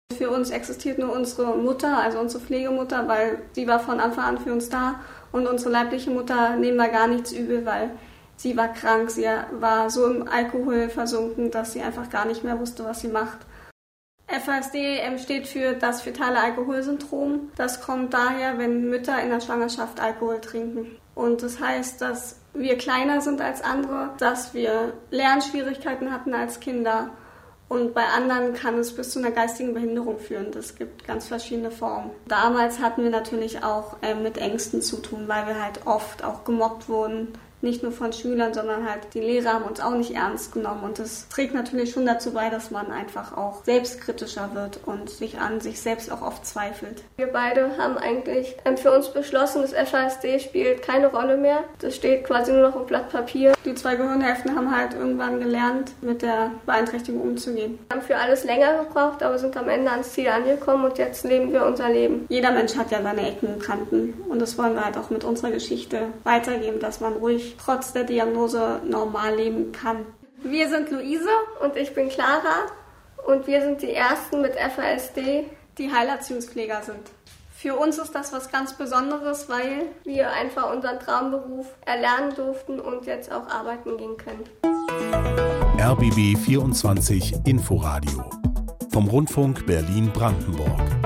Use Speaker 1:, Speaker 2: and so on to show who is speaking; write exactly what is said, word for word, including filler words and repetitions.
Speaker 1: Für uns existiert nur unsere Mutter, also unsere Pflegemutter, weil sie war von Anfang an für uns da. Und unsere leibliche Mutter nehmen wir gar nichts übel, weil sie war krank. Sie war so im Alkohol versunken, dass sie einfach gar nicht mehr wusste, was sie macht. F A S D steht für das fetale Alkoholsyndrom. Das kommt daher, wenn Mütter in der Schwangerschaft Alkohol trinken. Und das heißt, dass wir kleiner sind als andere, dass wir Lernschwierigkeiten hatten als Kinder. Und bei anderen kann es bis zu einer geistigen Behinderung führen. Das gibt ganz verschiedene Formen. Damals hatten wir natürlich auch äh, mit Ängsten zu tun, weil wir halt oft auch gemobbt wurden. Nicht nur von Schülern, sondern halt die Lehrer haben uns auch nicht ernst genommen. Und das trägt natürlich schon dazu bei, dass man einfach auch selbstkritischer wird und sich an sich selbst auch oft zweifelt.
Speaker 2: Wir beide haben eigentlich für uns beschlossen, das F A S D spielt keine Rolle mehr. Das steht quasi nur noch auf Blatt Papier.
Speaker 1: Die zwei Gehirnhälften haben halt irgendwann gelernt, mit der Beeinträchtigung umzugehen.
Speaker 2: Wir haben für alles länger gebraucht, aber sind am Ende ans Ziel angekommen und jetzt leben wir unser Leben.
Speaker 1: Jeder Mensch hat ja seine Ecken und Kanten. Und das wollen wir halt auch mit unserer Geschichte weitergeben, dass man ruhig trotz der Diagnose normal leben kann.
Speaker 2: Wir sind Luise und ich bin Clara und wir sind die Ersten mit F A S D,
Speaker 1: die Heilerziehungspfleger sind. Für uns ist das was ganz Besonderes, weil
Speaker 2: wir einfach unseren Traumberuf erlernen durften und jetzt auch arbeiten gehen können.
Speaker 3: R B B vierundzwanzig Inforadio vom Rundfunk Berlin-Brandenburg.